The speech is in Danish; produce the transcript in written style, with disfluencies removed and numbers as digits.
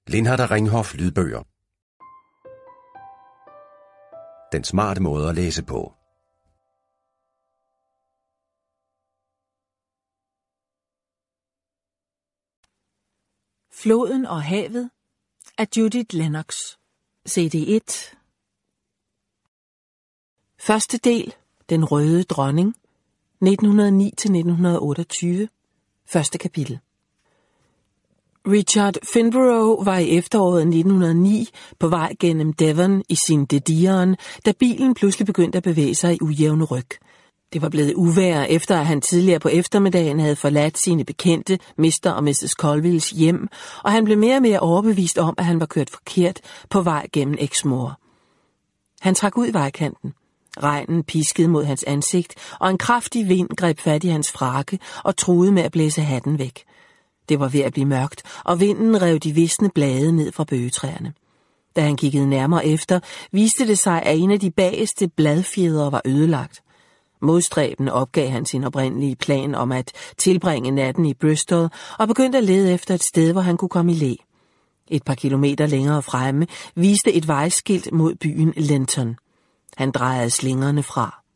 Lindhardt Ringhof lydbøger. Den smarte måde at læse på. Floden og havet af Judith Lennox. CD1. Første del. Den røde dronning. 1909-1928. Første kapitel. Richard Finborough var i efteråret 1909 på vej gennem Devon i sin Dediron, da bilen pludselig begyndte at bevæge sig i ujævne ryg. Det var blevet uvejr, efter at han tidligere på eftermiddagen havde forladt sine bekendte, Mr. og Mrs. Colvilles hjem, og han blev mere og mere overbevist om, at han var kørt forkert på vej gennem Exmoor. Han trak ud i vejkanten. Regnen piskede mod hans ansigt, og en kraftig vind greb fat i hans frakke og truede med at blæse hatten væk. Det var ved at blive mørkt, og vinden rev de visne blade ned fra bøgetræerne. Da han kiggede nærmere efter, viste det sig, at en af de bageste bladfjedre var ødelagt. Modstræbende opgav han sin oprindelige plan om at tilbringe natten i Bristol og begyndte at lede efter et sted, hvor han kunne komme i læ. Et par kilometer længere fremme viste et vejskilt mod byen Lenton. Han drejede slingerne fra.